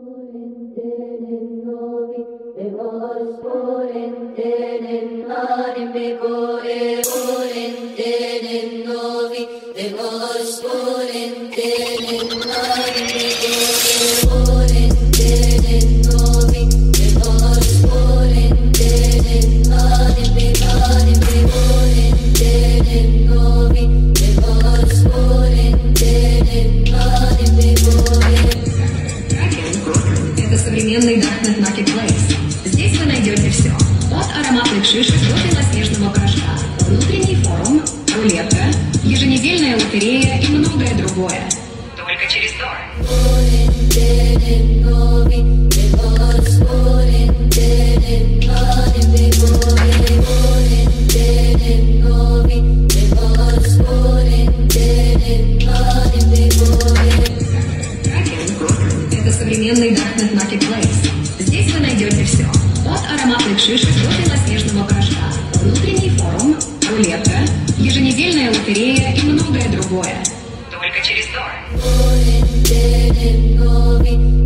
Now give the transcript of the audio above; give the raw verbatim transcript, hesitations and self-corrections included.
Это современный Darknet Marketplace. Здесь вы найдете все. От ароматных шишек до белоснежного порошка. Внутренний форум, рулетка, еженедельная лотерея и многое другое. Только через Tor. Это современный Darknet Marketplace. Здесь вы найдете все. От ароматных шишек до белоснежного порошка. Внутренний форум, рулетка, еженедельная лотерея и многое другое. Только через Tor.